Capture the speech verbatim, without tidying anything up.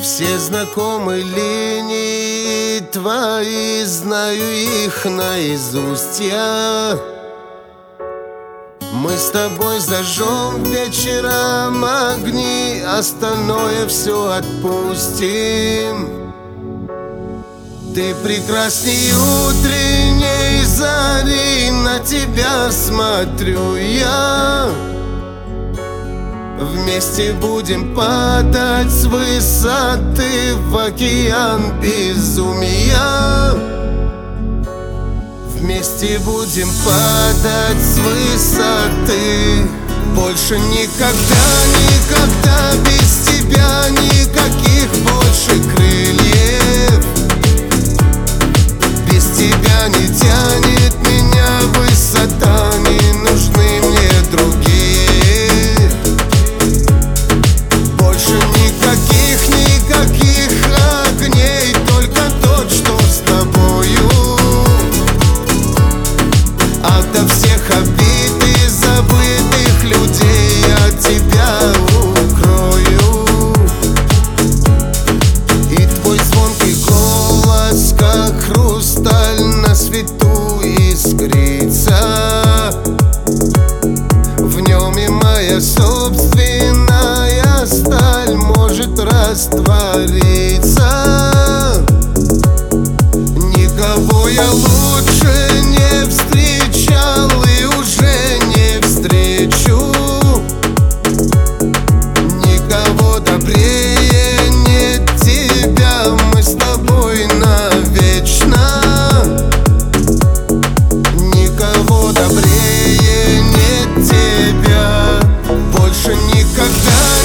Все знакомые линии твои, знаю их наизусть я. Мы с тобой зажжем вечером огни, остальное все отпустим. Ты прекрасней утренней зари, на тебя смотрю я. Вместе будем падать с высоты в океан безумия. Вместе будем падать с высоты. Больше никогда, никогда без тебя никаких больше крыльев. Без тебя не тянет меня высота, не нужны мне другие. Больше никаких, никаких огней, только тот, что с тобою. Ото всех обид и забытых людей я тебя укрою. И твой звонкий голос, как хрусталь, на свету искрится. В нем и моя собственная сталь может раствориться. Никого я лучше не встречал и уже не встречу. Никого добрее нет тебя, мы с тобой навечно. Никого добрее нет тебя. Больше никогда,